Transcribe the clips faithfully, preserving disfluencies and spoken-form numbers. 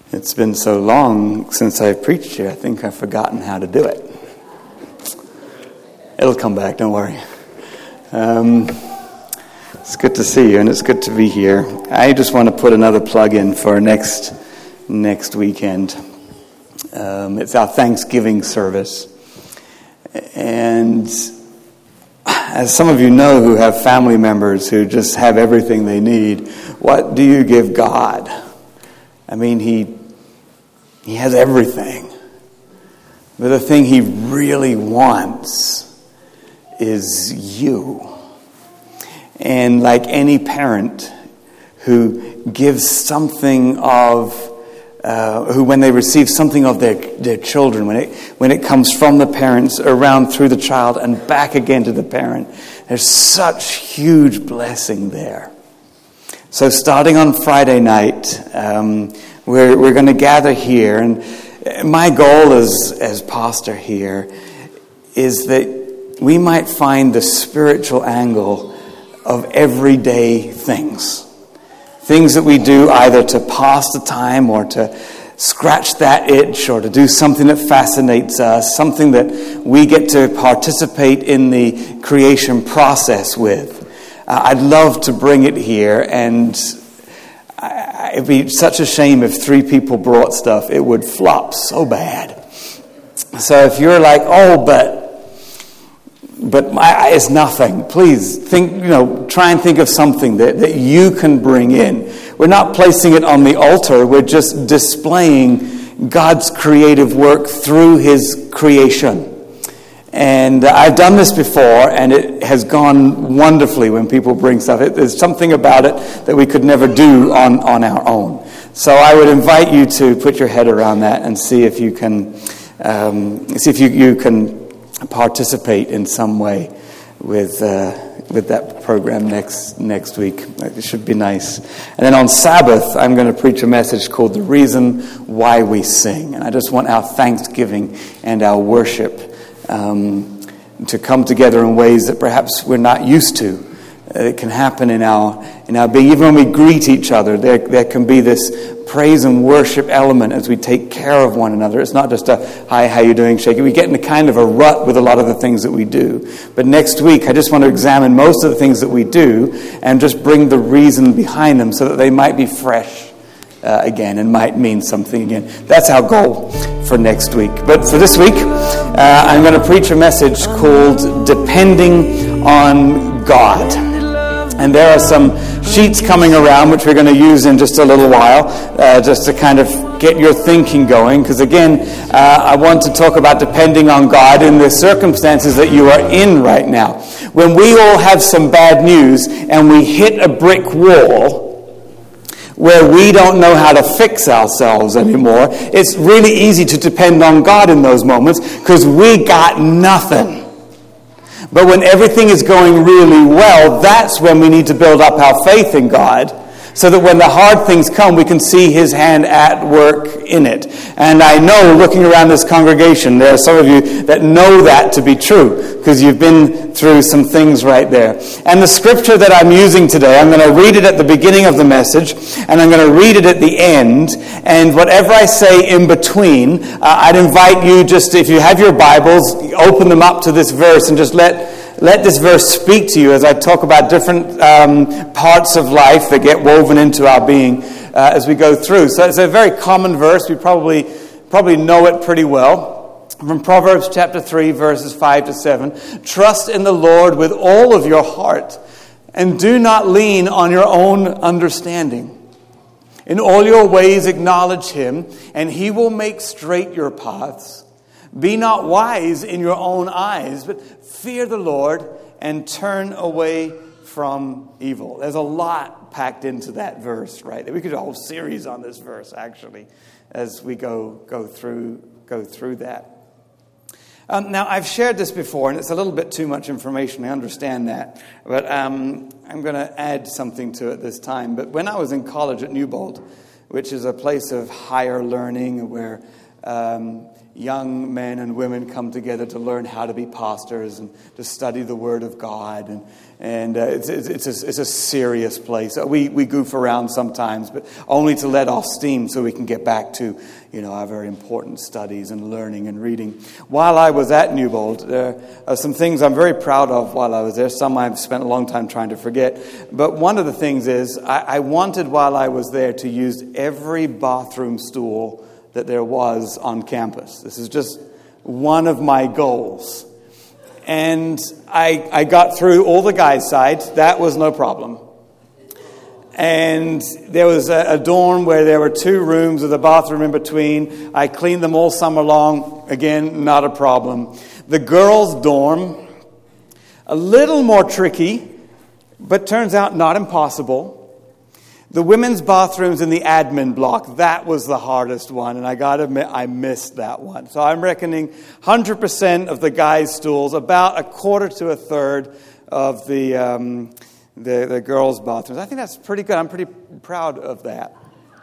It's been so long since I preached here, I think I've forgotten how to do it. It'll come back, don't worry. Um, it's good to see you, and it's good to be here. I just want to put another plug in for next next weekend. Um, it's our Thanksgiving service. And as some of you know who have family members who just have everything they need, what do you give God? I mean, he he has everything. But the thing he really wants is you. And like any parent who gives something of, uh, who when they receive something of their, their children, when it when it comes from the parents around through the child and back again to the parent, there's such huge blessing there. So starting on Friday night, um, we're we're going to gather here, and my goal as as pastor here is that we might find the spiritual angle of everyday things, things that we do either to pass the time or to scratch that itch or to do something that fascinates us, something that we get to participate in the creation process with. Uh, I'd love to bring it here, and I, it'd be such a shame if three people brought stuff. It would flop so bad. So if you're like, oh, but but my, it's nothing, please think, you know, try and think of something that, that you can bring in. We're not placing it on the altar. We're just displaying God's creative work through His creation. And I've done this before, and it has gone wonderfully when people bring stuff. It, there's something about it that we could never do on, on our own. So I would invite you to put your head around that and see if you can um, see if you, you can participate in some way with uh, with that program next next week. It should be nice. And then on Sabbath, I'm going to preach a message called "The Reason Why We Sing," and I just want our thanksgiving and our worship Um, to come together in ways that perhaps we're not used to. Uh, it can happen in our in our being. Even when we greet each other, there there can be this praise and worship element as we take care of one another. It's not just a hi, how you doing, shake it. We get in a kind of a rut with a lot of the things that we do. But next week, I just want to examine most of the things that we do and just bring the reason behind them so that they might be fresh Uh, again, and might mean something again. That's our goal for next week. But for this week, uh, I'm going to preach a message called Depending on God. And there are some sheets coming around which we're going to use in just a little while, uh, just to kind of get your thinking going. Because again, uh, I want to talk about depending on God in the circumstances that you are in right now. When we all have some bad news and we hit a brick wall where we don't know how to fix ourselves anymore, it's really easy to depend on God in those moments because we got nothing. But when everything is going really well, that's when we need to build up our faith in God so that when the hard things come, we can see His hand at work in it. And I know, looking around this congregation, there are some of you that know that to be true because you've been through some things right there. And the scripture that I'm using today, I'm going to read it at the beginning of the message, and I'm going to read it at the end. And whatever I say in between, uh, I'd invite you just, if you have your Bibles, open them up to this verse and just let Let this verse speak to you as I talk about different um, parts of life that get woven into our being uh, as we go through. So it's a very common verse. We probably probably know it pretty well. From Proverbs chapter three, verses five to seven. Trust in the Lord with all of your heart, and do not lean on your own understanding. In all your ways acknowledge Him, and He will make straight your paths. Be not wise in your own eyes, but fear the Lord and turn away from evil. There's a lot packed into that verse, right? We could do a whole series on this verse, actually, as we go go through go through that. Um, now, I've shared this before, and it's a little bit too much information. I understand that, but um, I'm going to add something to it this time. But when I was in college at Newbold, which is a place of higher learning where um, young men and women come together to learn how to be pastors and to study the Word of God. And and uh, it's, it's, it's, a, it's a serious place. We, we goof around sometimes, but only to let off steam so we can get back to, you know, our very important studies and learning and reading. While I was at Newbold, there are some things I'm very proud of while I was there. Some I've spent a long time trying to forget. But one of the things is I, I wanted while I was there to use every bathroom stool that there was on campus. This is just one of my goals. And I, I got through all the guys' sides. That was no problem. And there was a, a dorm where there were two rooms with a bathroom in between. I cleaned them all summer long. Again, not a problem. The girls' dorm, a little more tricky, but turns out not impossible. The women's bathrooms in the admin block, that was the hardest one, and I got to admit, I missed that one. So I'm reckoning one hundred percent of the guys' stools, about a quarter to a third of the, um, the the girls' bathrooms. I think that's pretty good. I'm pretty proud of that.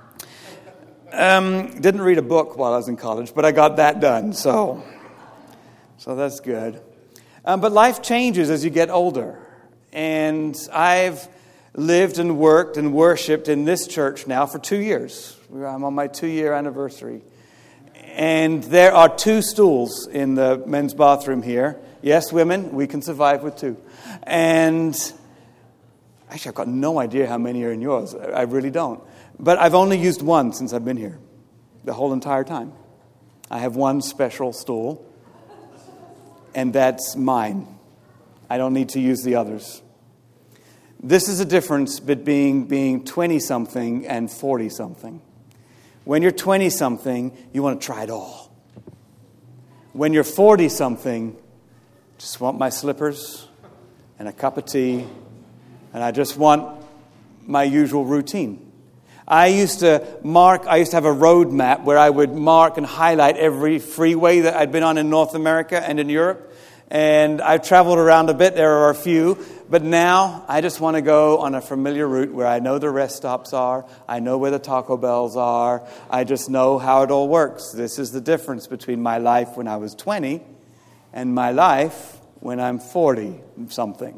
Um, didn't read a book while I was in college, but I got that done, so so that's good. Um, but life changes as you get older, and I've lived and worked and worshipped in this church now for two years. I'm on my two-year anniversary. And there are two stools in the men's bathroom here. Yes, women, we can survive with two. And actually, I've got no idea how many are in yours. I really don't. But I've only used one since I've been here, the whole entire time. I have one special stool, and that's mine. I don't need to use the others. This is a difference between being twenty-something and forty-something. When you're twenty-something, you want to try it all. When you're forty-something, just want my slippers and a cup of tea, and I just want my usual routine. I used to mark, I used to have a road map where I would mark and highlight every freeway that I'd been on in North America and in Europe. And I've traveled around a bit. There are a few. But now I just want to go on a familiar route where I know the rest stops are. I know where the Taco Bells are. I just know how it all works. This is the difference between my life when I was twenty and my life when I'm forty-something.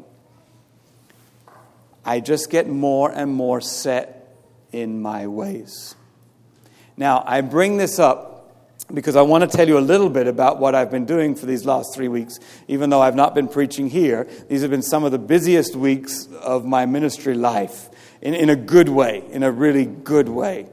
I just get more and more set in my ways. Now, I bring this up because I want to tell you a little bit about what I've been doing for these last three weeks. Even though I've not been preaching here, these have been some of the busiest weeks of my ministry life, in, in a good way, in a really good way.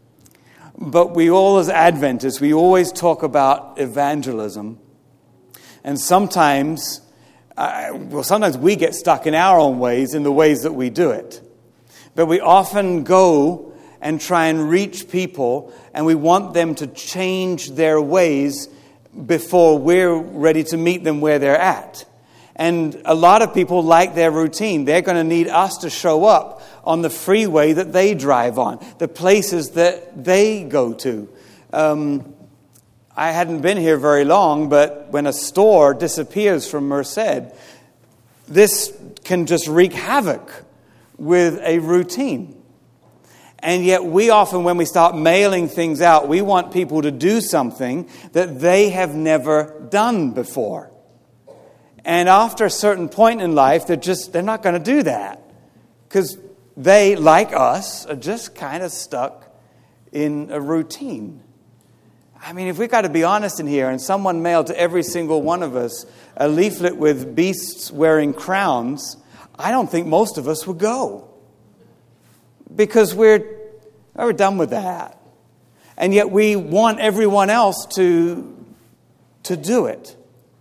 But we all as Adventists, we always talk about evangelism. And sometimes, uh, well, sometimes we get stuck in our own ways, in the ways that we do it. But we often go and try and reach people, and we want them to change their ways before we're ready to meet them where they're at. And a lot of people like their routine. They're going to need us to show up on the freeway that they drive on, the places that they go to. Um, I hadn't been here very long, but when a store disappears from Merced, this can just wreak havoc with a routine. And yet we often, when we start mailing things out, we want people to do something that they have never done before. And after a certain point in life, they're just, they're not going to do that. Because they, like us, are just kind of stuck in a routine. I mean, if we've got to be honest in here, and someone mailed to every single one of us a leaflet with beasts wearing crowns, I don't think most of us would go. Because we're, we're done with that. And yet we want everyone else to, to do it.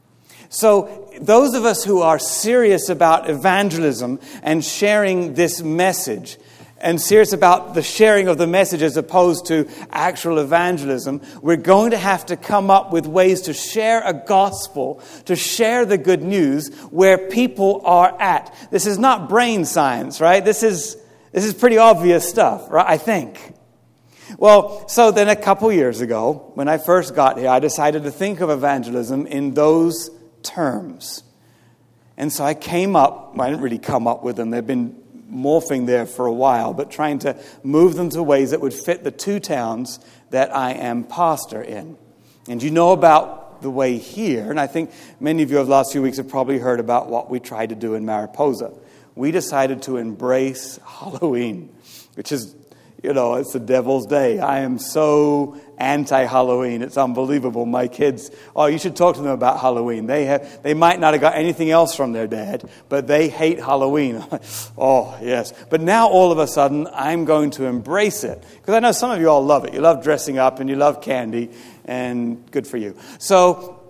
So those of us who are serious about evangelism and sharing this message, and serious about the sharing of the message as opposed to actual evangelism, we're going to have to come up with ways to share a gospel, to share the good news where people are at. This is not brain science, right? This is This is pretty obvious stuff, right? I think. Well, so then a couple years ago, when I first got here, I decided to think of evangelism in those terms. And so I came up, well, I didn't really come up with them. They've been morphing there for a while, but trying to move them to ways that would fit the two towns that I am pastor in. And you know about the way here, and I think many of you over the last few weeks have probably heard about what we tried to do in Mariposa. We decided to embrace Halloween, which is, you know, it's the devil's day. I am so anti-Halloween. It's unbelievable. My kids, oh, you should talk to them about Halloween. They have, they might not have got anything else from their dad, but they hate Halloween. Oh, yes. But now all of a sudden, I'm going to embrace it. Because I know some of you all love it. You love dressing up and you love candy, and good for you. So,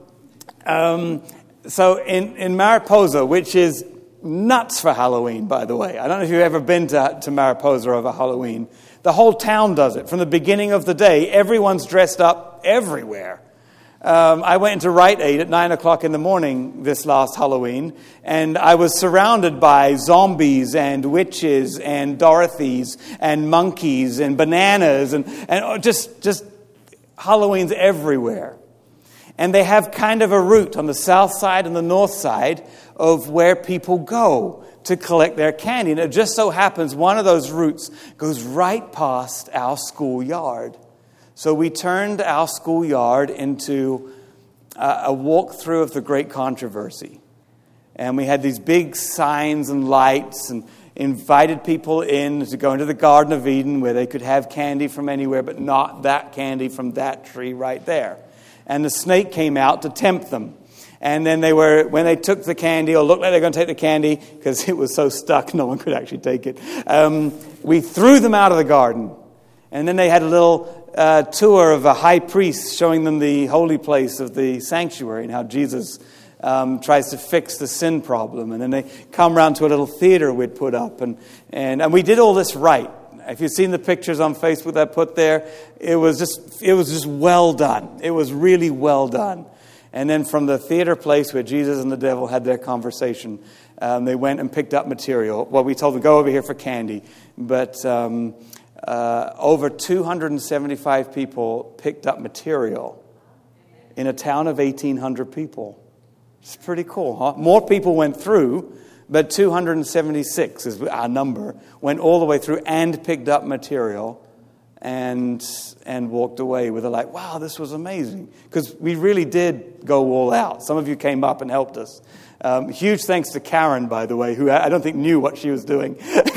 um, so in, in Mariposa, which is nuts for Halloween, by the way. I don't know if you've ever been to, to Mariposa over Halloween. The whole town does it. From the beginning of the day, everyone's dressed up everywhere. Um, I went into Rite Aid at nine o'clock in the morning this last Halloween, and I was surrounded by zombies and witches and Dorothys and monkeys and bananas and, and just, just Halloween's everywhere. And they have kind of a route on the south side and the north side of where people go to collect their candy. And it just so happens one of those routes goes right past our schoolyard. So we turned our schoolyard into a, a walkthrough of the Great Controversy. And we had these big signs and lights and invited people in to go into the Garden of Eden where they could have candy from anywhere, but not that candy from that tree right there. And the snake came out to tempt them. And then they were, when they took the candy, or looked like they were going to take the candy, because it was so stuck, no one could actually take it, um, we threw them out of the garden. And then they had a little uh, tour of a high priest showing them the holy place of the sanctuary and how Jesus um, tries to fix the sin problem. And then they come around to a little theater we'd put up. And, and, and we did all this right. If you've seen the pictures on Facebook that I put there, it was just it was just well done. It was really well done. And then from the theater place where Jesus and the devil had their conversation, um, they went and picked up material. Well, we told them, go over here for candy. But um, uh, over two hundred seventy-five people picked up material in a town of eighteen hundred people. It's pretty cool, huh? More people went through, but two hundred seventy-six is our number, went all the way through and picked up material and and walked away with a like, wow, this was amazing. Because we really did go all out. Some of you came up and helped us. Um, huge thanks to Karen, by the way, who I don't think knew what she was doing.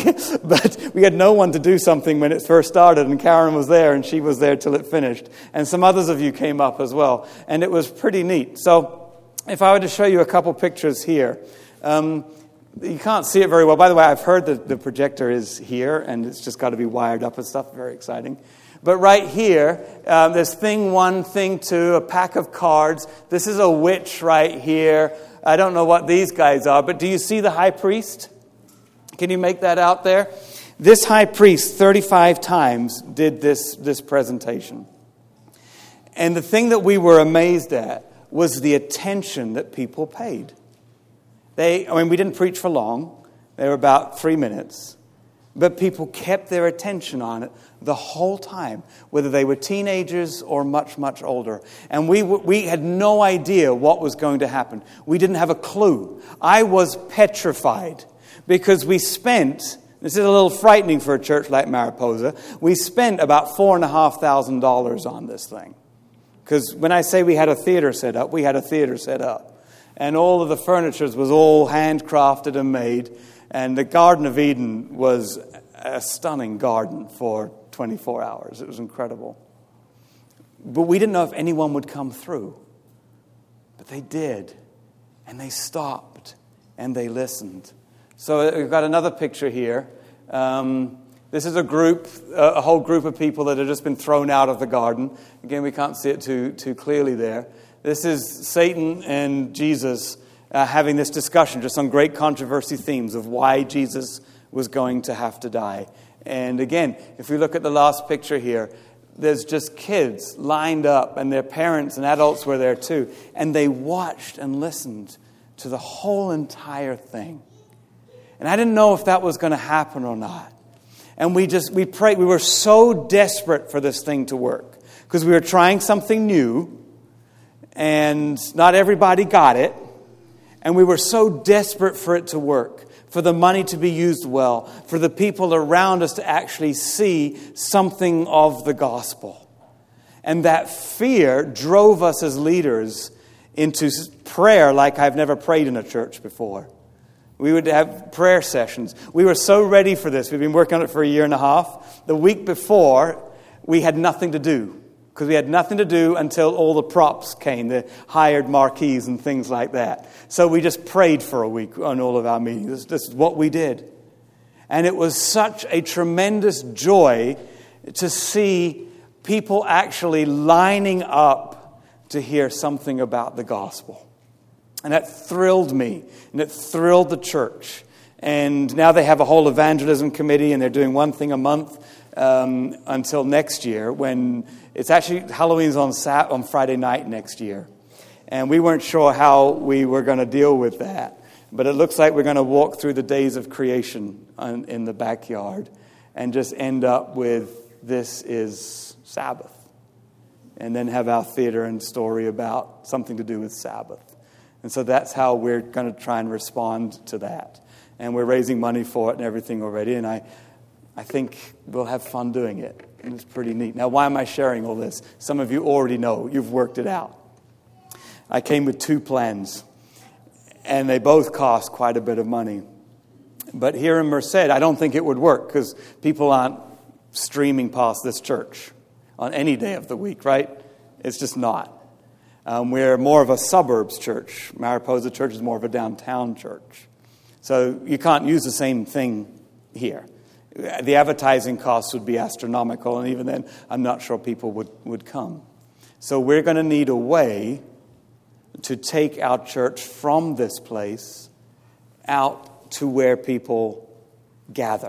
But we had no one to do something when it first started, and Karen was there, and she was there till it finished. And some others of you came up as well. And it was pretty neat. So if I were to show you a couple pictures here, um, you can't see it very well. By the way, I've heard that the projector is here, and it's just got to be wired up and stuff. Very exciting. But right here, um, there's thing one, thing two, a pack of cards. This is a witch right here. I don't know what these guys are, but do you see the high priest? Can you make that out there? This high priest thirty-five times did this, this presentation. And the thing that we were amazed at was the attention that people paid. They, I mean, we didn't preach for long. They were about three minutes. But people kept their attention on it the whole time, whether they were teenagers or much, much older. And we we had no idea what was going to happen. We didn't have a clue. I was petrified because we spent, this is a little frightening for a church like Mariposa, we spent about four and a half thousand dollars on this thing. Because when I say we had a theater set up, we had a theater set up. And all of the furniture was all handcrafted and made. And the Garden of Eden was a stunning garden for twenty-four hours. It was incredible. But we didn't know if anyone would come through. But they did. And they stopped. And they listened. So we've got another picture here. Um, this is a group, a whole group of people that have just been thrown out of the garden. Again, we can't see it too, too clearly there. This is Satan and Jesus uh, having this discussion just on great controversy themes of why Jesus was going to have to die. And again, if we look at the last picture here, there's just kids lined up, and their parents and adults were there too. And they watched and listened to the whole entire thing. And I didn't know if that was going to happen or not. And we just, we prayed. We were so desperate for this thing to work because we were trying something new. And not everybody got it. And we were so desperate for it to work, for the money to be used well, for the people around us to actually see something of the gospel. And that fear drove us as leaders into prayer like I've never prayed in a church before. We would have prayer sessions. We were so ready for this. We've been working on it for a year and a half. The week before, we had nothing to do. Because we had nothing to do until all the props came, the hired marquees and things like that. So we just prayed for a week on all of our meetings. This, this is what we did. And it was such a tremendous joy to see people actually lining up to hear something about the gospel. And that thrilled me, and it thrilled the church. And now they have a whole evangelism committee, and they're doing one thing a month um, until next year, when it's actually Halloween's on Sat- on Friday night next year. And we weren't sure how we were going to deal with that. But it looks like we're going to walk through the days of creation on, in the backyard and just end up with this is Sabbath. And then have our theater and story about something to do with Sabbath. And so that's how we're going to try and respond to that. And we're raising money for it and everything already. And I, I think we'll have fun doing it. And it's pretty neat. Now, why am I sharing all this? Some of you already know. You've worked it out. I came with two plans. And they both cost quite a bit of money. But here in Merced, I don't think it would work. Because people aren't streaming past this church on any day of the week, right? It's just not. Um, we're more of a suburbs church. Mariposa Church is more of a downtown church. So you can't use the same thing here. The advertising costs would be astronomical, and even then, I'm not sure people would, would come. So we're going to need a way to take our church from this place out to where people gather.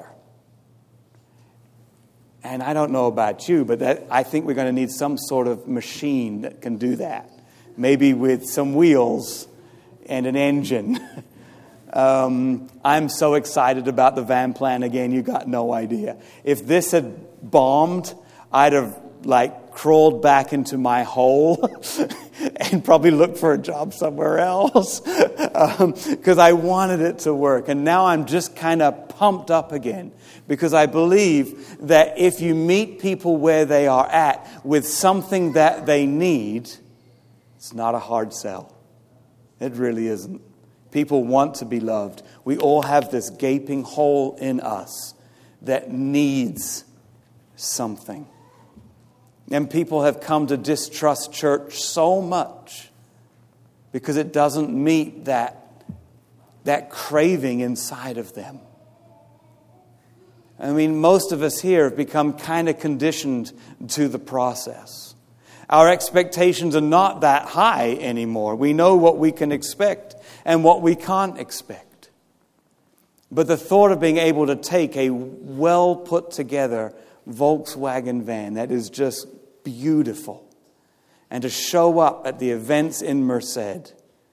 And I don't know about you, but that, I think we're going to need some sort of machine that can do that. Maybe with some wheels and an engine. um, I'm so excited about the van plan again, you got no idea. If this had bombed, I'd have like crawled back into my hole and probably looked for a job somewhere else. Because um, I wanted it to work. And now I'm just kind of pumped up again. Because I believe that if you meet people where they are at with something that they need, it's not a hard sell. It really isn't. People want to be loved. We all have this gaping hole in us that needs something. And people have come to distrust church so much because it doesn't meet that, that craving inside of them. I mean, most of us here have become kind of conditioned to the process. Our expectations are not that high anymore. We know what we can expect and what we can't expect. But the thought of being able to take a well put together Volkswagen van that is just beautiful and to show up at the events in Merced,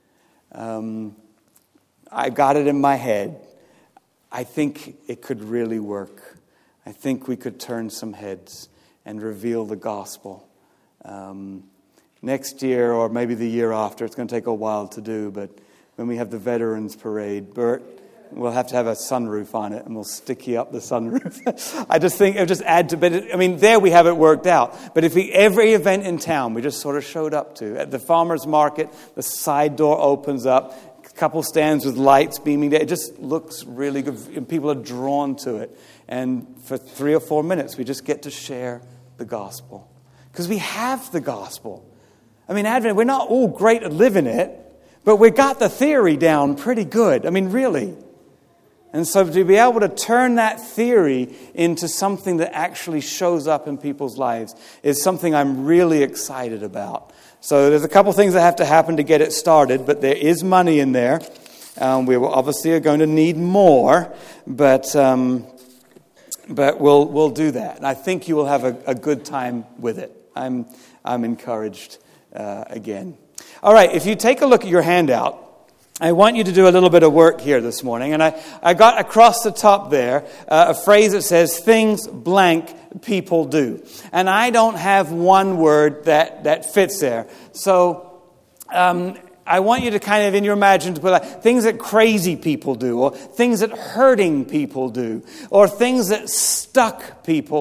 um, I got it in my head. I think it could really work. I think we could turn some heads and reveal the gospel. Um, next year or maybe the year after, it's going to take a while to do, but when we have the Veterans Parade, Bert, we'll have to have a sunroof on it and we'll sticky up the sunroof. I just think it would just add to, but it, I mean, there we have it worked out. But if we, every event in town we just sort of showed up to, at the farmer's market, the side door opens up, a couple stands with lights beaming there. It just looks really good. And people are drawn to it. And for three or four minutes, we just get to share the gospel. Because we have the gospel. I mean, Advent, we're not all great at living it, but we got the theory down pretty good. I mean, really. And so to be able to turn that theory into something that actually shows up in people's lives is something I'm really excited about. So there's a couple things that have to happen to get it started, but there is money in there. Um, we will obviously are going to need more, but um, but we'll we'll do that. And I think you will have a, a good time with it. I'm I'm encouraged uh, again. All right, if you take a look at your handout, I want you to do a little bit of work here this morning. And I, I got across the top there uh, a phrase that says, things blank people do. And I don't have one word that, that fits there. So um, I want you to kind of, in your imagination, put like, things that crazy people do, or things that hurting people do, or things that stuck people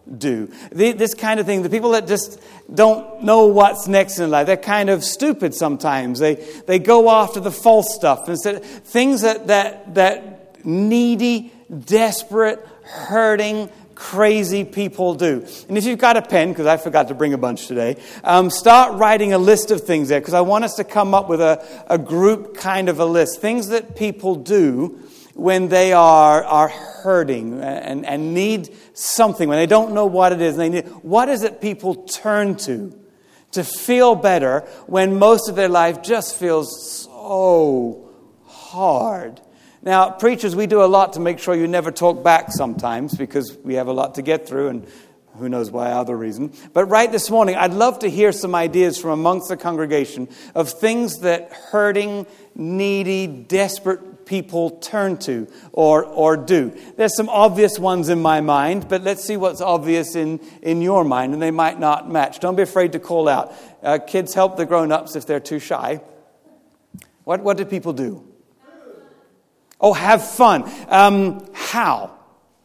do. The, this kind of thing, the people that just don't know what's next in life, they're kind of stupid sometimes. They they go after the false stuff instead, things that that that needy, desperate, hurting, crazy people do. And if you've got a pen, because I forgot to bring a bunch today, um, start writing a list of things there, because I want us to come up with a, a group kind of a list. Things that people do when they are are hurting and, and need something, when they don't know what it is. And they need, what is it people turn to to feel better when most of their life just feels so hard? Now, preachers, we do a lot to make sure you never talk back sometimes, because we have a lot to get through, and who knows why other reason. But right this morning, I'd love to hear some ideas from amongst the congregation of things that hurting, needy, desperate people turn to or or do. There's some obvious ones in my mind, but let's see what's obvious in, in your mind, and they might not match. Don't be afraid to call out. Uh, kids help the grown-ups if they're too shy. What, what do people do? Oh, have fun. Um, how?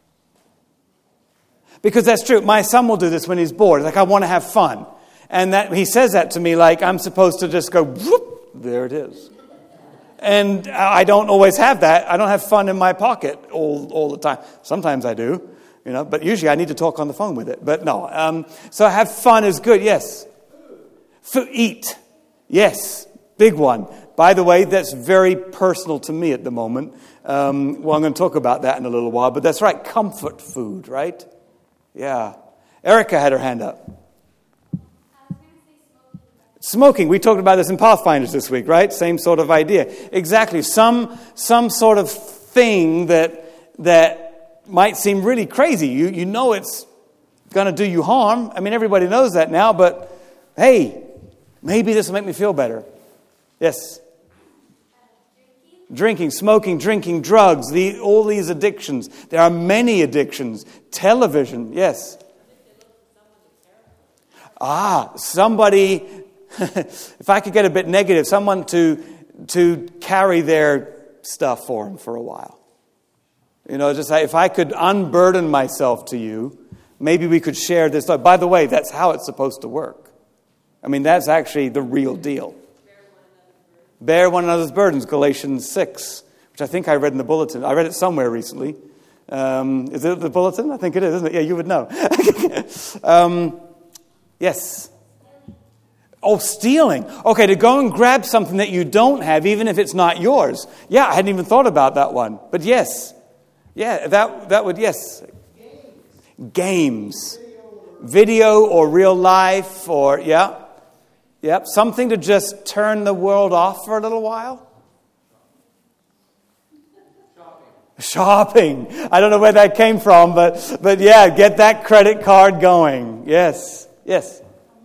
Because that's true. My son will do this when he's bored. Like, I want to have fun. And that he says that to me like I'm supposed to just go, whoop, there it is. And I don't always have that. I don't have fun in my pocket all, all the time. Sometimes I do, you know, but usually I need to talk on the phone with it. But no. Um, so have fun is good, yes. F- eat, yes, big one. By the way, that's very personal to me at the moment. Um, well, I'm going to talk about that in a little while. But that's right, comfort food, right? Yeah. Erica had her hand up. Smoking. We talked about this in Pathfinders this week, right? Same sort of idea. Exactly. Some some sort of thing that that might seem really crazy. You you know it's going to do you harm. I mean, everybody knows that now, but hey, maybe this will make me feel better. Yes. Drinking, smoking, drinking, drugs, the all these addictions. There are many addictions. Television, yes. Ah, somebody, if I could get a bit negative, someone to to carry their stuff for them for a while. You know, just if I could unburden myself to you, maybe we could share this. By the way, that's how it's supposed to work. I mean, that's actually the real deal. Bear one another's burdens, Galatians six, which I think I read in the bulletin. I read it somewhere recently. Um, is it the bulletin? I think it is, isn't it? Yeah, you would know. um, yes. Oh, stealing. Okay, to go and grab something that you don't have, even if it's not yours. Yeah, I hadn't even thought about that one. But yes. Yeah, that that would, yes. Games. Games. Video or real life or, yeah. Yep, something to just turn the world off for a little while. Shopping. Shopping. I don't know where that came from, but but yeah, get that credit card going. Yes. Yes.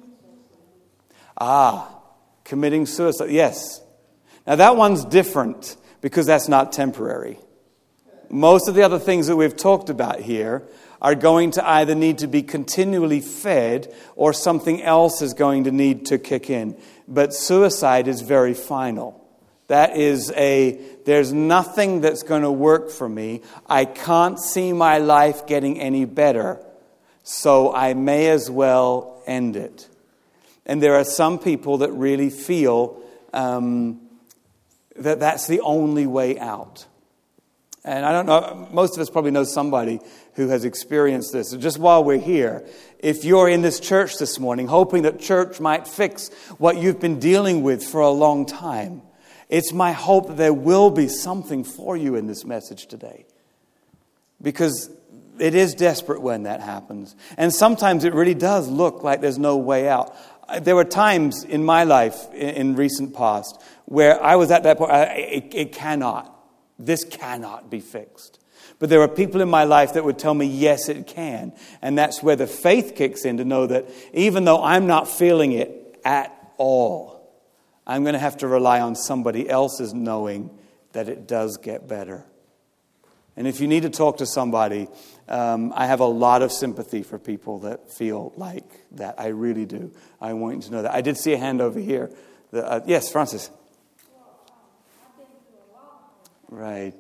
Ah, committing suicide. Yes. Now that one's different because that's not temporary. Most of the other things that we've talked about here are going to either need to be continually fed or something else is going to need to kick in. But suicide is very final. That is a, there's nothing that's going to work for me. I can't see my life getting any better, so I may as well end it. And there are some people that really feel um, that that's the only way out. And I don't know, most of us probably know somebody who has experienced this. So just while we're here, if you're in this church this morning, hoping that church might fix what you've been dealing with for a long time, it's my hope that there will be something for you in this message today. Because it is desperate when that happens. And sometimes it really does look like there's no way out. There were times in my life, in, in recent past, where I was at that point, I, it, it cannot. This cannot be fixed. But there are people in my life that would tell me, yes, it can. And that's where the faith kicks in to know that even though I'm not feeling it at all, I'm going to have to rely on somebody else's knowing that it does get better. And if you need to talk to somebody, um, I have a lot of sympathy for people that feel like that. I really do. I want you to know that. I did see a hand over here. The, uh, yes, Francis. Right.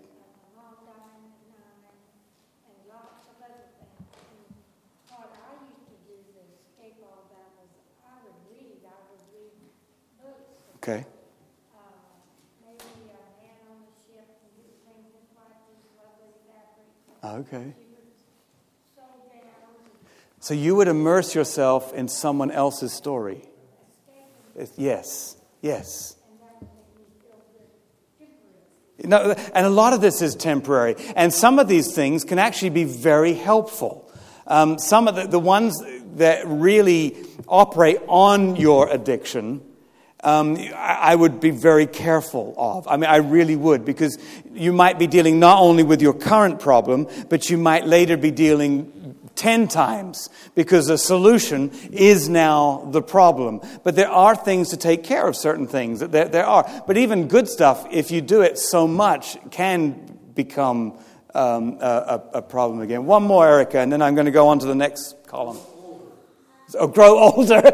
Okay. Uh, maybe a man on the ship and he was saying his wife was lovely fabric. Okay. She was so down. So you would immerse yourself in someone else's story. It's- Yes, yes. And that would make me feel good. Temporary. No, and a lot of this is temporary. And some of these things can actually be very helpful. Um, some of the, the ones that really operate on your addiction, um, I, I would be very careful of. I mean, I really would, because you might be dealing not only with your current problem, but you might later be dealing ten times, because the solution is now the problem. But there are things to take care of, certain things. There, there are. But even good stuff, if you do it so much, can become um, a, a problem again. One more, Erica, and then I'm going to go on to the next column. Oh, grow older.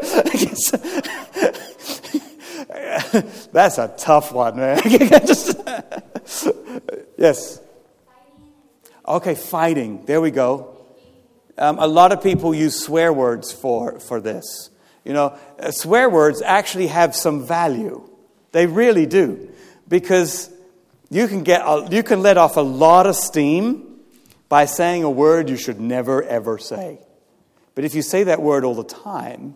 That's a tough one, man. Just, yes. Okay, fighting. There we go. Um, a lot of people use swear words for, for this. You know, uh, swear words actually have some value. They really do. Because you can get a, you can let off a lot of steam by saying a word you should never, ever say. But if you say that word all the time,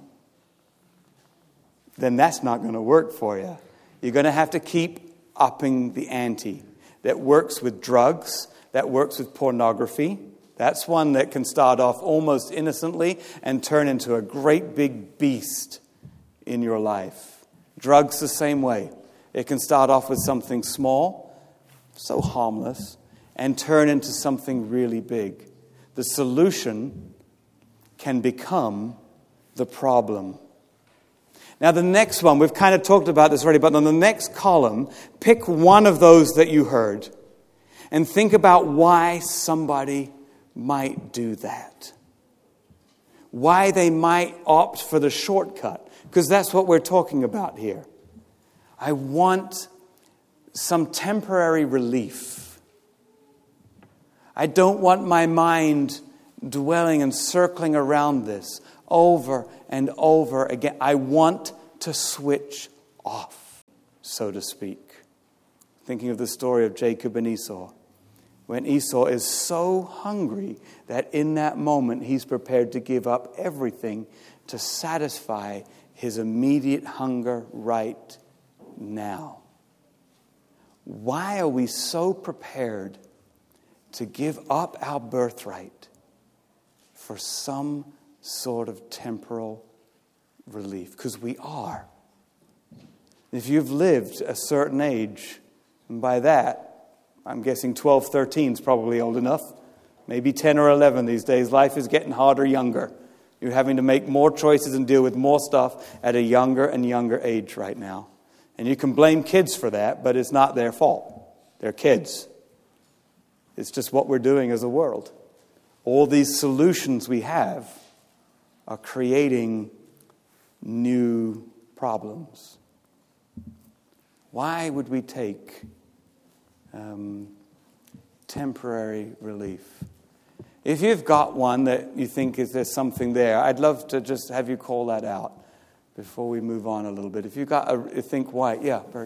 then that's not going to work for you. You're going to have to keep upping the ante. That works with drugs. That works with pornography. That's one that can start off almost innocently and turn into a great big beast in your life. Drugs the same way. It can start off with something small, so harmless, and turn into something really big. The solution can become the problem. Now the next one, we've kind of talked about this already, but on the next column, pick one of those that you heard and think about why somebody might do that. Why they might opt for the shortcut. Because that's what we're talking about here. I want some temporary relief. I don't want my mind dwelling and circling around this over and over again. I want to switch off, so to speak. Thinking of the story of Jacob and Esau. When Esau is so hungry that in that moment he's prepared to give up everything to satisfy his immediate hunger right now. Why are we so prepared to give up our birthright for some sort of temporal relief? Because we are. If you've lived a certain age, and by that, I'm guessing twelve, thirteen is probably old enough. Maybe ten or eleven these days. Life is getting harder younger. You're having to make more choices and deal with more stuff at a younger and younger age right now. And you can blame kids for that, but it's not their fault. They're kids. It's just what we're doing as a world. All these solutions we have are creating new problems. Why would we take Um, temporary relief? If you've got one that you think is there's something there, I'd love to just have you call that out before we move on a little bit. If you've got a think why, yeah, Bert.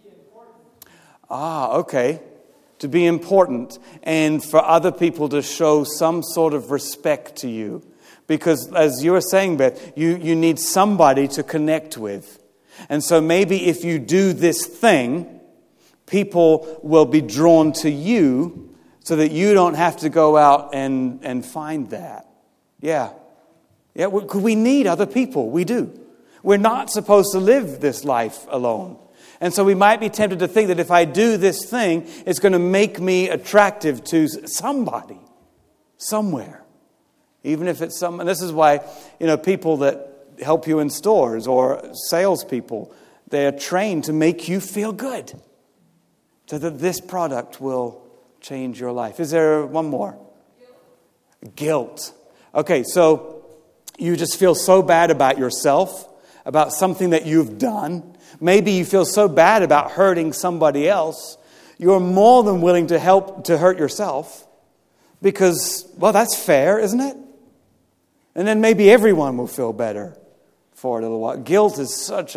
Ah, okay. To be important and for other people to show some sort of respect to you. Because as you were saying, Beth, you, you need somebody to connect with. And so maybe if you do this thing, people will be drawn to you so that you don't have to go out and, and find that. Yeah. Yeah, we, we need other people. We do. We're not supposed to live this life alone. And so we might be tempted to think that if I do this thing, it's going to make me attractive to somebody, somewhere. Even if it's some, and this is why, you know, people that help you in stores or salespeople, they are trained to make you feel good. So that this product will change your life. Is there one more? Guilt. Guilt. Okay, so you just feel so bad about yourself, about something that you've done. Maybe you feel so bad about hurting somebody else. You're more than willing to help to hurt yourself. Because, well, that's fair, isn't it? And then maybe everyone will feel better for a little while. Guilt is such a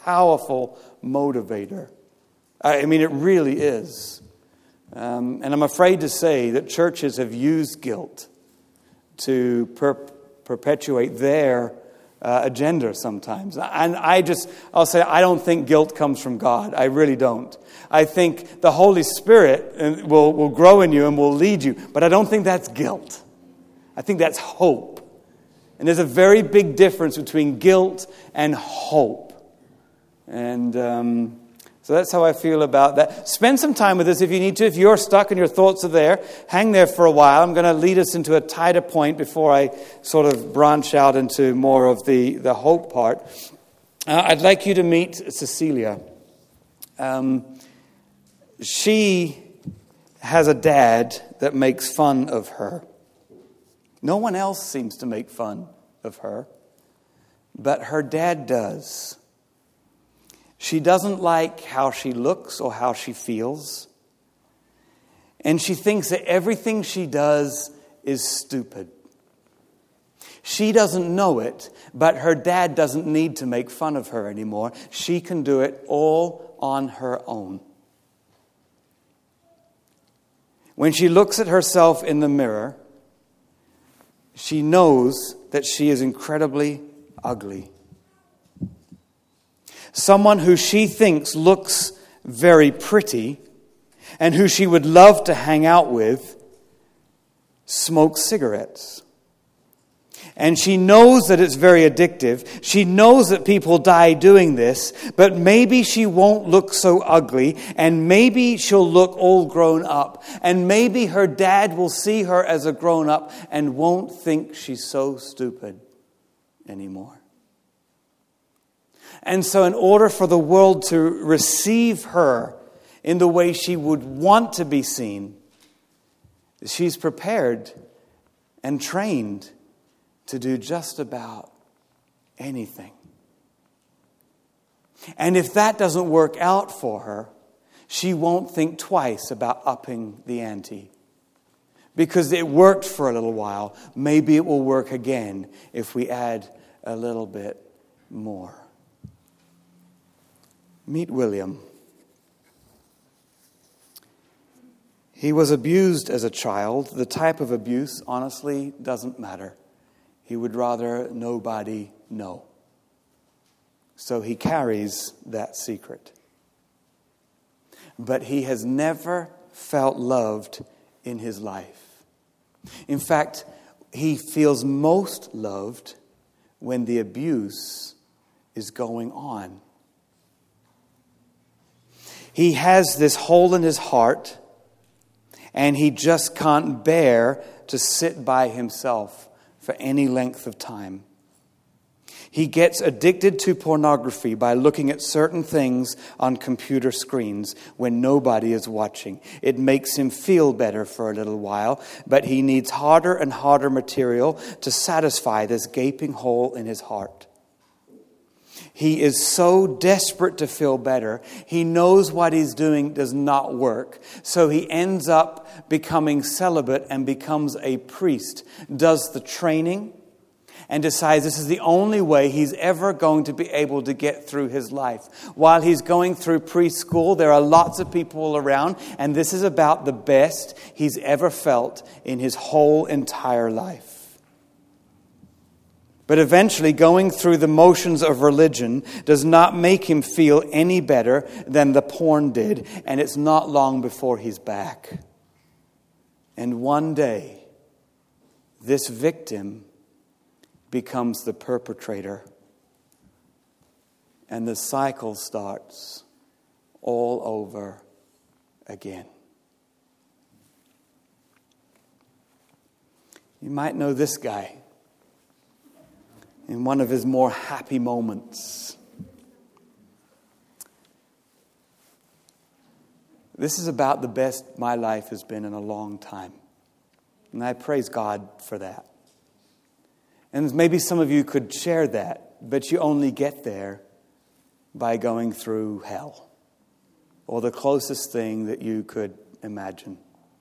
powerful motivator. I mean, it really is. Um, and I'm afraid to say that churches have used guilt to per- perpetuate their uh, agenda sometimes. And I just, I'll say, I don't think guilt comes from God. I really don't. I think the Holy Spirit will, will grow in you and will lead you. But I don't think that's guilt. I think that's hope. And there's a very big difference between guilt and hope. And um, so that's how I feel about that. Spend some time with us if you need to. If you're stuck and your thoughts are there, hang there for a while. I'm going to lead us into a tighter point before I sort of branch out into more of the, the hope part. Uh, I'd like you to meet Cecilia. Um, she has a dad that makes fun of her. No one else seems to make fun of her, but her dad does. She doesn't like how she looks or how she feels, and she thinks that everything she does is stupid. She doesn't know it, but her dad doesn't need to make fun of her anymore. She can do it all on her own. When she looks at herself in the mirror, she knows that she is incredibly ugly. Someone who she thinks looks very pretty and who she would love to hang out with smokes cigarettes. And she knows that it's very addictive. She knows that people die doing this, but maybe she won't look so ugly, and maybe she'll look all grown up, and maybe her dad will see her as a grown up and won't think she's so stupid anymore. And so in order for the world to receive her in the way she would want to be seen, she's prepared and trained to do just about anything. And if that doesn't work out for her, she won't think twice about upping the ante. Because it worked for a little while. Maybe it will work again if we add a little bit more. Meet William. He was abused as a child. The type of abuse, honestly, doesn't matter. He would rather nobody know. So he carries that secret. But he has never felt loved in his life. In fact, he feels most loved when the abuse is going on. He has this hole in his heart, and he just can't bear to sit by himself for any length of time. He gets addicted to pornography by looking at certain things on computer screens when nobody is watching. It makes him feel better for a little while, but he needs harder and harder material to satisfy this gaping hole in his heart. He is so desperate to feel better. He knows what he's doing does not work. So he ends up becoming celibate and becomes a priest. Does the training and decides this is the only way he's ever going to be able to get through his life. While he's going through preschool, there are lots of people around, and this is about the best he's ever felt in his whole entire life. But eventually, going through the motions of religion does not make him feel any better than the porn did. And it's not long before he's back. And one day, this victim becomes the perpetrator. And the cycle starts all over again. You might know this guy. In one of his more happy moments. This is about the best my life has been in a long time. And I praise God for that. And maybe some of you could share that, but you only get there by going through hell. Or the closest thing that you could imagine.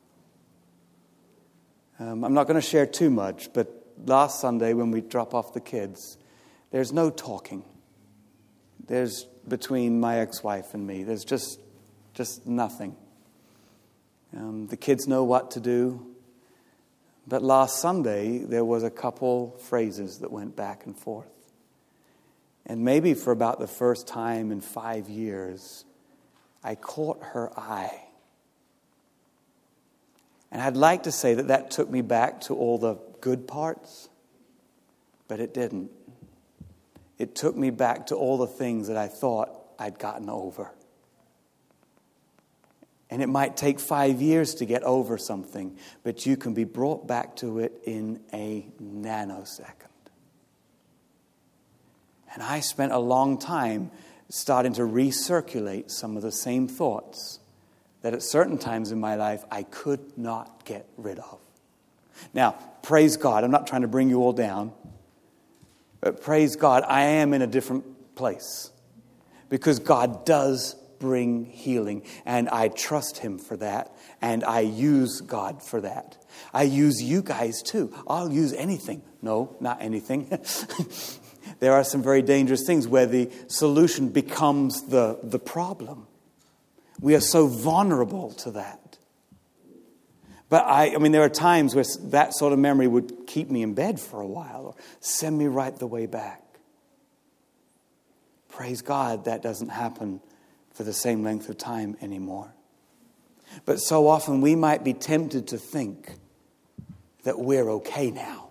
Um, I'm not going to share too much, but last Sunday when we drop off the kids, there's no talking. There's between my ex-wife and me. There's just, just nothing. Um, the kids know what to do. But last Sunday, there was a couple phrases that went back and forth. And maybe for about the first time in five years, I caught her eye. And I'd like to say that that took me back to all the good parts, but it didn't. It took me back to all the things that I thought I'd gotten over. And it might take five years to get over something, but you can be brought back to it in a nanosecond. And I spent a long time starting to recirculate some of the same thoughts that at certain times in my life I could not get rid of. Now, praise God, I'm not trying to bring you all down, but praise God, I am in a different place because God does bring healing, and I trust Him for that, and I use God for that. I use you guys too. I'll use anything. No, not anything. There are some very dangerous things where the solution becomes the, the problem. We are so vulnerable to that. But I, I mean, there are times where that sort of memory would keep me in bed for a while or send me right the way back. Praise God, that doesn't happen for the same length of time anymore. But so often we might be tempted to think that we're okay now.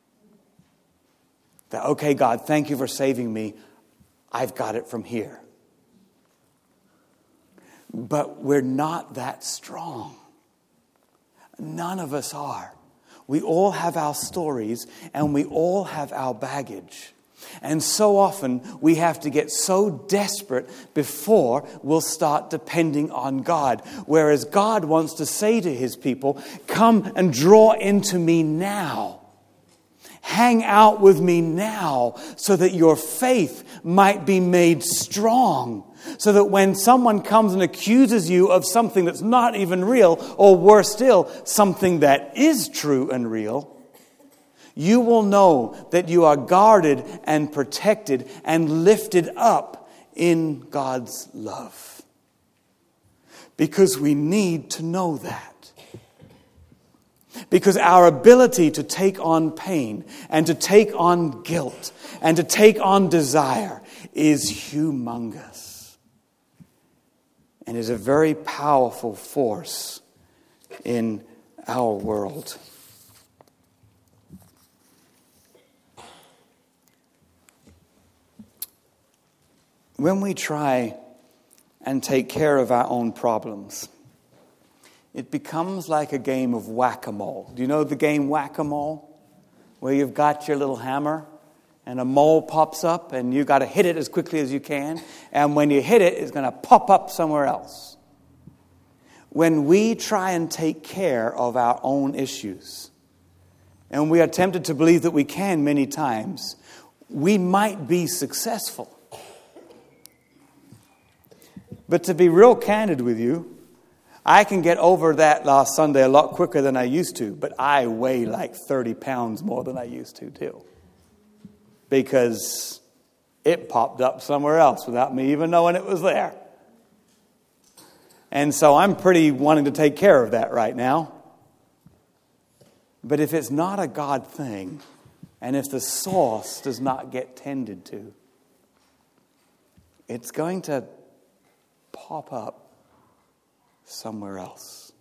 That, okay, God, thank you for saving me. I've got it from here. But we're not that strong. None of us are. We all have our stories and we all have our baggage. And so often we have to get so desperate before we'll start depending on God. Whereas God wants to say to His people, come and draw into me now. Hang out with me now so that your faith might be made strong. So that when someone comes and accuses you of something that's not even real, or worse still, something that is true and real, you will know that you are guarded and protected and lifted up in God's love. Because we need to know that. Because our ability to take on pain and to take on guilt and to take on desire is humongous. And is a very powerful force in our world. When we try and take care of our own problems, it becomes like a game of whack-a-mole. Do you know the game whack-a-mole? Where you've got your little hammer and a mole pops up and you've got to hit it as quickly as you can. And when you hit it, it's going to pop up somewhere else. When we try and take care of our own issues, and we are tempted to believe that we can many times, we might be successful. But to be real candid with you, I can get over that last Sunday a lot quicker than I used to, but I weigh like thirty pounds more than I used to too. Because it popped up somewhere else without me even knowing it was there. And so I'm pretty wanting to take care of that right now. But if it's not a God thing, and if the source does not get tended to, it's going to pop up somewhere else.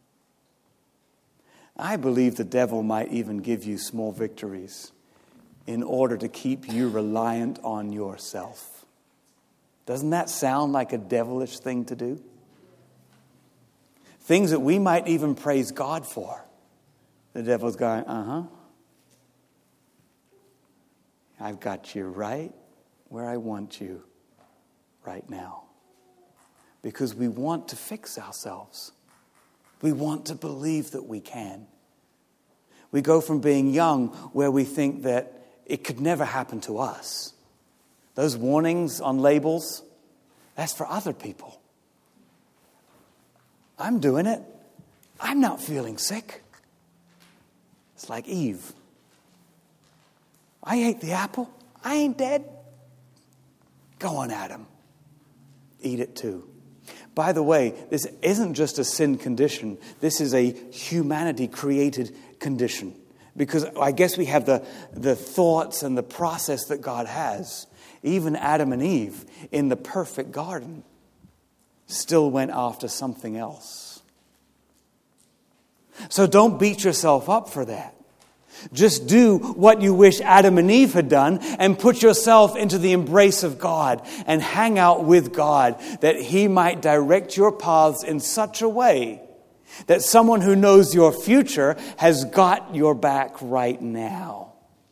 I believe the devil might even give you small victories in order to keep you reliant on yourself. Doesn't that sound like a devilish thing to do? Things that we might even praise God for. The devil's going, uh-huh. I've got you right where I want you right now. Because we want to fix ourselves. We want to believe that we can. We go from being young where we think that it could never happen to us. Those warnings on labels, that's for other people. I'm doing it. I'm not feeling sick. It's like Eve. I ate the apple. I ain't dead. Go on, Adam. eat it too. By the way, this isn't just a sin condition. This is a humanity-created condition. Because I guess we have the, the thoughts and the process that God has. Even Adam and Eve in the perfect garden still went after something else. So don't beat yourself up for that. Just do what you wish Adam and Eve had done and put yourself into the embrace of God and hang out with God, that He might direct your paths in such a way that someone who knows your future has got your back right now.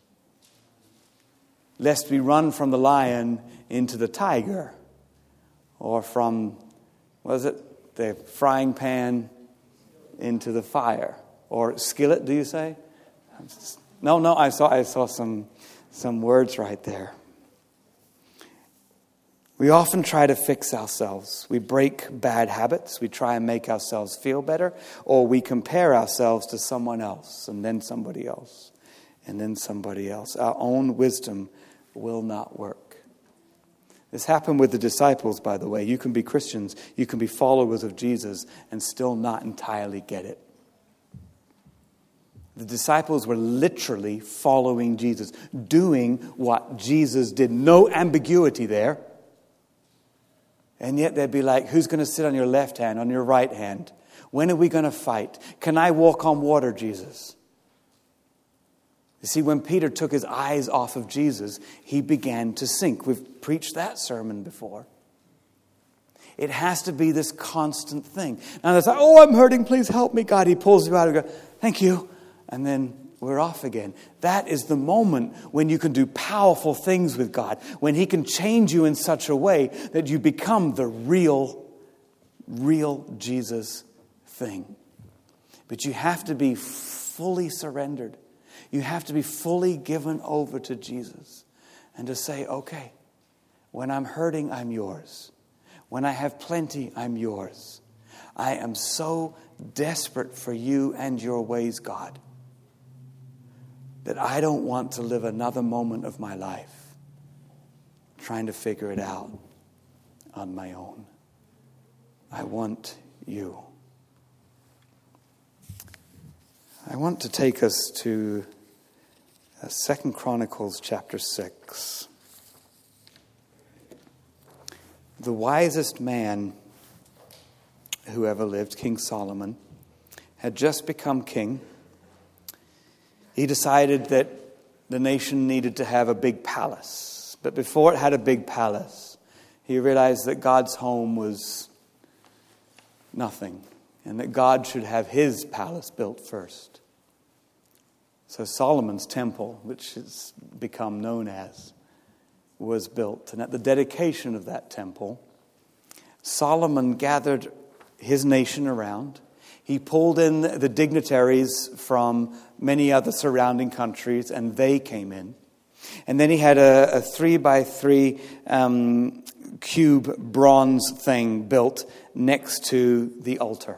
Lest we run from the lion into the tiger, or from, what is it, the frying pan into the fire, or skillet, do you say? No, no, I saw I saw some some words right there. We often try to fix ourselves. We break bad habits. We try and make ourselves feel better, or we compare ourselves to someone else, and then somebody else, and then somebody else. Our own wisdom will not work. This happened with the disciples, by the way. You can be Christians, you can be followers of Jesus, and still not entirely get it. The disciples were literally following Jesus, doing what Jesus did. No ambiguity there. And yet they'd be like, who's going to sit on your left hand, on your right hand? When are we going to fight? Can I walk on water, Jesus? You see, when Peter took his eyes off of Jesus, he began to sink. We've preached that sermon before. It has to be this constant thing. Now it's like, oh, I'm hurting, please help me, God. He pulls you out and goes, thank you. And then we're off again. That is the moment when you can do powerful things with God. When He can change you in such a way that you become the real, real Jesus thing. But you have to be fully surrendered. You have to be fully given over to Jesus. And to say, okay, when I'm hurting, I'm yours. When I have plenty, I'm yours. I am so desperate for you and your ways, God, that I don't want to live another moment of my life trying to figure it out on my own. I want you. I want to take us to uh, Second Chronicles chapter six. The wisest man who ever lived, King Solomon, had just become king. He decided that the nation needed to have a big palace. But before it had a big palace, he realized that God's home was nothing, and that God should have His palace built first. So Solomon's temple, which has become known as, was built. And at the dedication of that temple, Solomon gathered his nation around. He pulled in the dignitaries from many other surrounding countries, and they came in. And then he had a, a three by three um, cube bronze thing built next to the altar.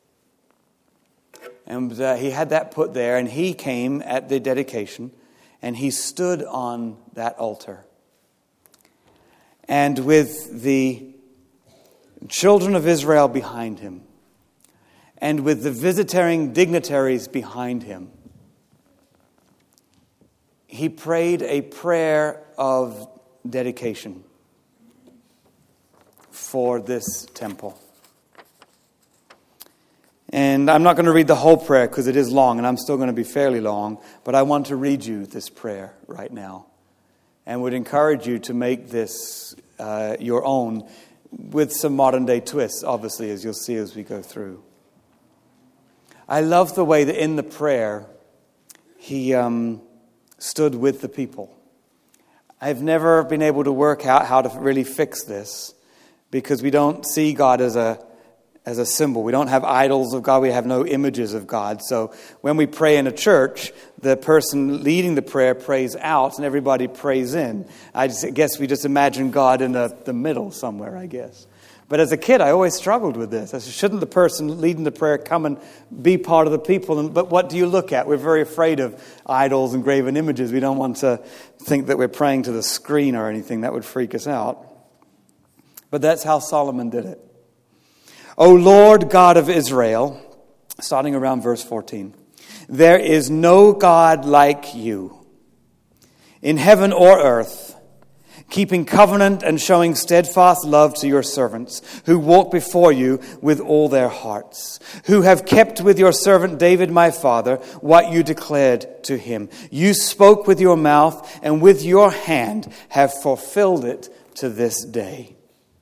And uh, he had that put there, and he came at the dedication, and he stood on that altar. And with the children of Israel behind him, and with the visiting dignitaries behind him, he prayed a prayer of dedication for this temple. And I'm not going to read the whole prayer because it is long, and I'm still going to be fairly long, but I want to read you this prayer right now, and would encourage you to make this uh, your own, with some modern day twists, obviously, as you'll see as we go through. I love the way that in the prayer, he um, stood with the people. I've never been able to work out how to really fix this, because we don't see God as a as a symbol. We don't have idols of God. We have no images of God. So when we pray in a church, the person leading the prayer prays out and everybody prays in. I just, guess we just imagine God in the, the middle somewhere, I guess. But as a kid, I always struggled with this. I said, shouldn't the person leading the prayer come and be part of the people? And, but what do you look at? We're very afraid of idols and graven images. We don't want to think that we're praying to the screen or anything. That would freak us out. But that's how Solomon did it. O Lord God of Israel, starting around verse fourteen, there is no God like you in heaven or earth, keeping covenant and showing steadfast love to your servants, who walk before you with all their hearts, who have kept with your servant David my father what you declared to him. You spoke with your mouth, and with your hand have fulfilled it to this day.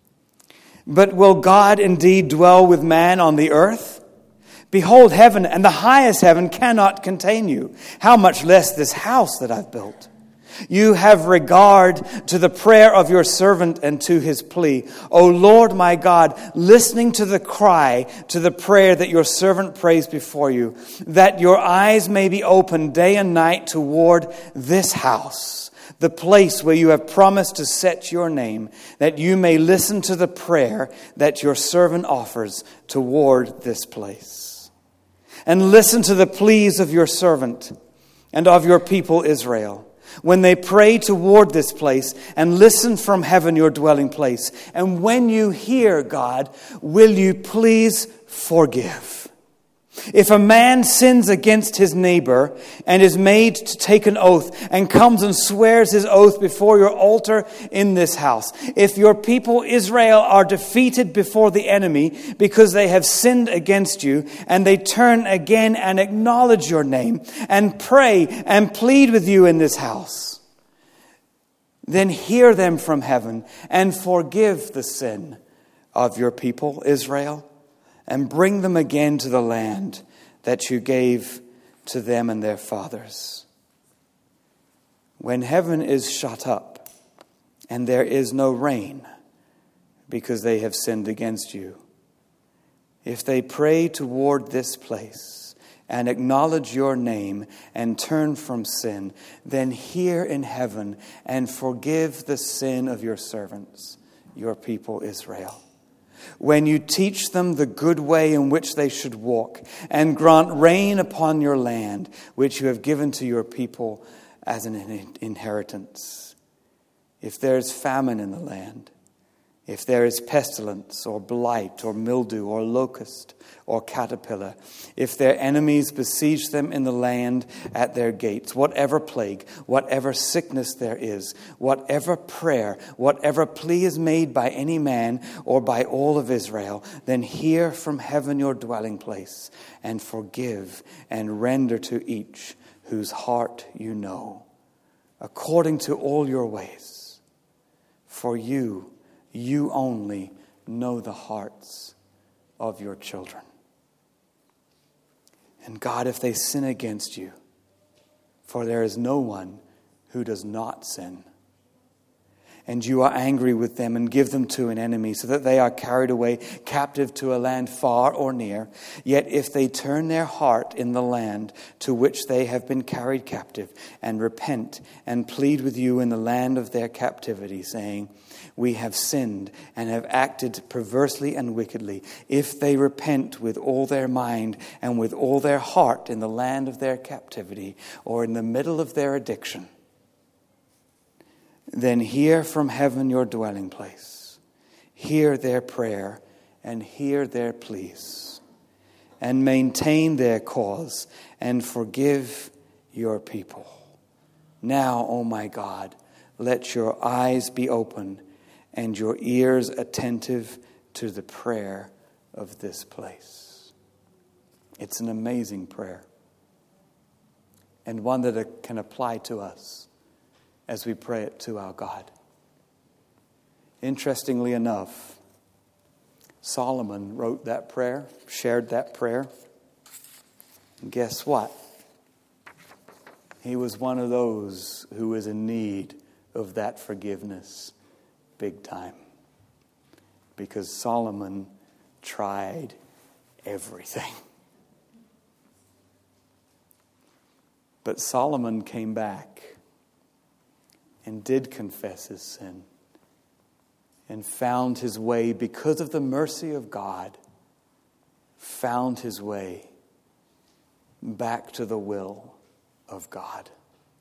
But will God indeed dwell with man on the earth? Behold, heaven and the highest heaven cannot contain you. How much less this house that I've built? You have regard to the prayer of your servant and to his plea. O Lord my God, listening to the cry, to the prayer that your servant prays before you, that your eyes may be open day and night toward this house, the place where you have promised to set your name, that you may listen to the prayer that your servant offers toward this place. And listen to the pleas of your servant and of your people Israel, when they pray toward this place, and listen from heaven, your dwelling place. And when you hear, God, will you please forgive? If a man sins against his neighbor and is made to take an oath and comes and swears his oath before your altar in this house, if your people Israel are defeated before the enemy because they have sinned against you, and they turn again and acknowledge your name and pray and plead with you in this house, then hear them from heaven and forgive the sin of your people Israel, and bring them again to the land that you gave to them and their fathers. When heaven is shut up and there is no rain because they have sinned against you, if they pray toward this place and acknowledge your name and turn from sin, then hear in heaven and forgive the sin of your servants, your people Israel. When you teach them the good way in which they should walk, and grant rain upon your land, which you have given to your people as an inheritance. If there is famine in the land, if there is pestilence or blight or mildew or locust or caterpillar, if their enemies besiege them in the land at their gates, whatever plague, whatever sickness there is, whatever prayer, whatever plea is made by any man or by all of Israel, then hear from heaven your dwelling place, and forgive and render to each whose heart you know, according to all your ways. For you, you only know the hearts of your children. And God, if they sin against you, for there is no one who does not sin, and you are angry with them and give them to an enemy, so that they are carried away captive to a land far or near, yet if they turn their heart in the land to which they have been carried captive, and repent and plead with you in the land of their captivity, saying, we have sinned and have acted perversely and wickedly. If they repent with all their mind and with all their heart in the land of their captivity, or in the middle of their addiction, then hear from heaven your dwelling place. Hear their prayer and hear their pleas, and maintain their cause and forgive your people. Now, O my God, let your eyes be open and your ears attentive to the prayer of this place. It's an amazing prayer, and one that can apply to us as we pray it to our God. Interestingly enough, Solomon wrote that prayer, shared that prayer. And guess what? He was one of those who was in need of that forgiveness big time. Because Solomon tried everything. But Solomon came back and did confess his sin, and found his way, because of the mercy of God, found his way back to the will of God.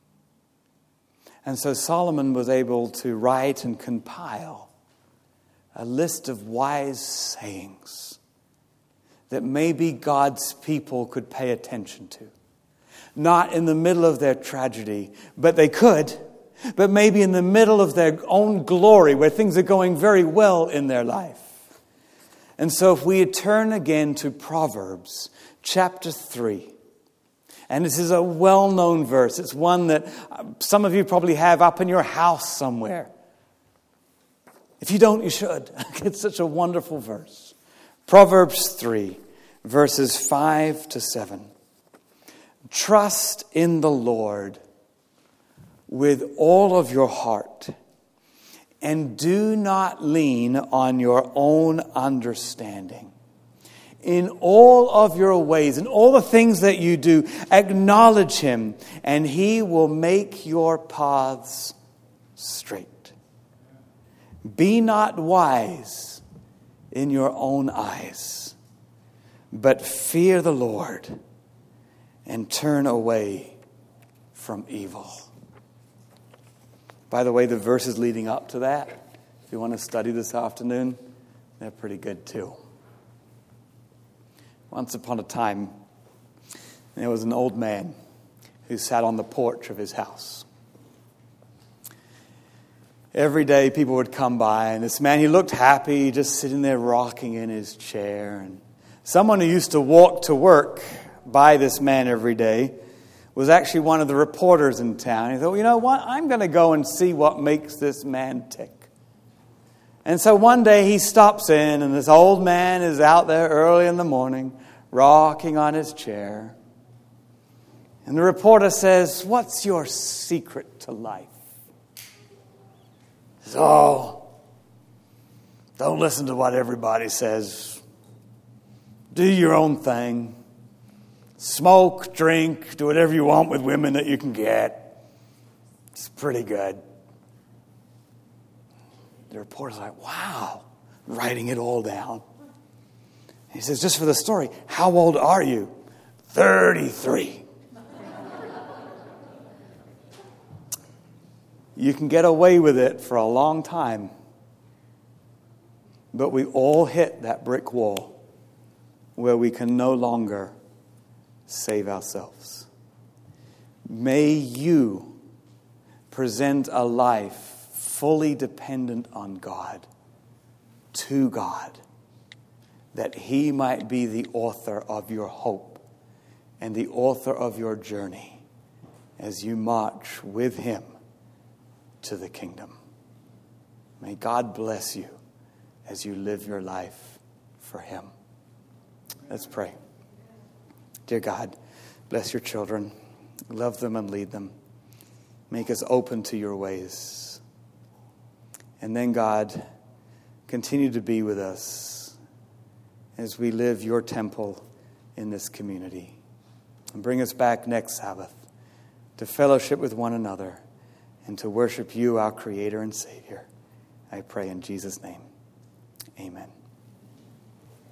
And so Solomon was able to write and compile a list of wise sayings that maybe God's people could pay attention to. Not in the middle of their tragedy, but they could. But maybe in the middle of their own glory, where things are going very well in their life. And so if we turn again to Proverbs chapter three. And this is a well-known verse. It's one that some of you probably have up in your house somewhere. If you don't, you should. It's such a wonderful verse. Proverbs three, verses five to seven. Trust in the Lord with all of your heart, and do not lean on your own understanding. In all of your ways, in all the things that you do, acknowledge Him, and He will make your paths straight. Be not wise in your own eyes, but fear the Lord and turn away from evil. By the way, the verses leading up to that, if you want to study this afternoon, they're pretty good too. Once upon a time, there was an old man who sat on the porch of his house. Every day people would come by, and this man, he looked happy, just sitting there rocking in his chair. And someone who used to walk to work by this man every day was actually one of the reporters in town. He thought, well, you know what, I'm going to go and see what makes this man tick. And so one day he stops in, and this old man is out there early in the morning, rocking on his chair. And the reporter says, what's your secret to life? He says, oh, don't listen to what everybody says. Do your own thing. Smoke, drink, do whatever you want with women that you can get. It's pretty good. The reporter's like, wow, writing it all down. He says, just for the story, how old are you? thirty-three. You can get away with it for a long time, but we all hit that brick wall where we can no longer save ourselves. May you present a life fully dependent on God, to God, that He might be the author of your hope and the author of your journey as you march with Him to the kingdom. May God bless you as you live your life for Him. Let's pray. Dear God, bless your children. Love them and lead them. Make us open to your ways. And then, God, continue to be with us as we live your temple in this community. And bring us back next Sabbath to fellowship with one another and to worship you, our Creator and Savior. I pray in Jesus' name. Amen.